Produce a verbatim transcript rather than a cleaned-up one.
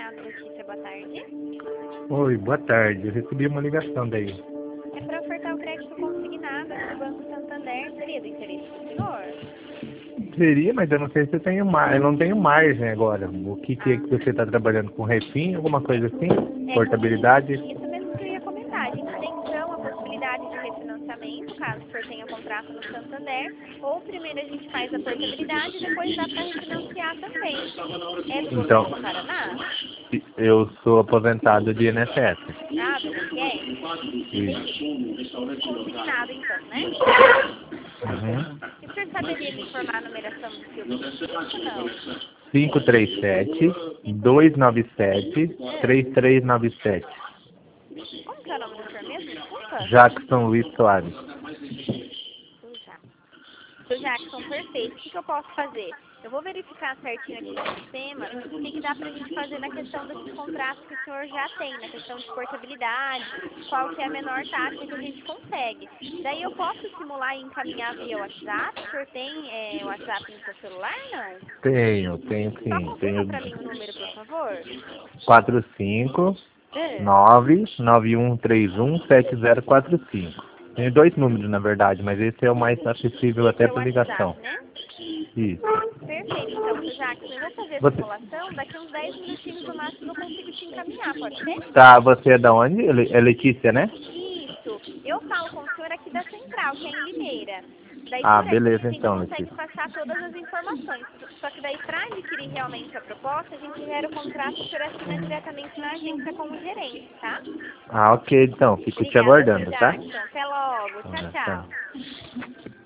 Comercial Notícia, boa tarde. Oi, boa tarde. Eu recebi uma ligação daí. É para ofertar o crédito consignado aqui do Banco Santander. Seria do interesse do senhor? Seria, mas eu não sei se eu tenho mar... eu não tenho margem agora. O que, que é que você está trabalhando com refim, alguma coisa assim? É, Portabilidade? Isso mesmo que eu ia comentar. A gente tem então a possibilidade de refinanciamento, caso o senhor tenha contrato no Santander, ou primeiro a gente faz a portabilidade e depois dá para refinanciar também. É do Então, governo do Paraná? eu sou aposentado de I N S S. Ah, do I N S S? Isso. Consignado então, né? Uhum. E o senhor saberia me informar a numeração do seu documento ou não? cinco três sete, dois nove sete, três três nove sete. Como que é o nome do senhor mesmo? Desculpa. Jackson Luiz Soares. Seu Jackson. Seu Jackson, perfeito. O que, que eu posso fazer? Eu vou verificar certinho aqui no sistema o que, que dá pra gente fazer na questão desses contratos que o senhor já tem, na questão de portabilidade, qual que é a menor taxa que a gente consegue. Daí eu posso simular e encaminhar via WhatsApp? O senhor tem é, WhatsApp no seu celular, não? Tenho, tenho Só sim. confirma Tenho pra mim o número, por favor. quatro cinco É. nove nove um três um sete zero quatro cinco. Tenho dois números, na verdade, mas esse é o mais acessível Esse até é o por ligação. WhatsApp, né? Isso. Perfeito, então, seu Jackson, eu vou fazer a Você, simulação, daqui uns dez minutinhos no máximo eu consigo te encaminhar, pode ser? tá, você é da onde? Le- É Letícia, né? Isso, eu falo com o senhor aqui da Central, que é em Limeira. Daí Ah, por aqui a beleza gente então, consegue Letícia. passar todas as informações. Só que daí para adquirir realmente a proposta, a gente gera o contrato, o senhor assina diretamente na agência com o gerente, tá? Ah, ok, então. Fico te Obrigada, seu aguardando, tá? Jackson. Até logo. Tchau, Ah, tchau. tá.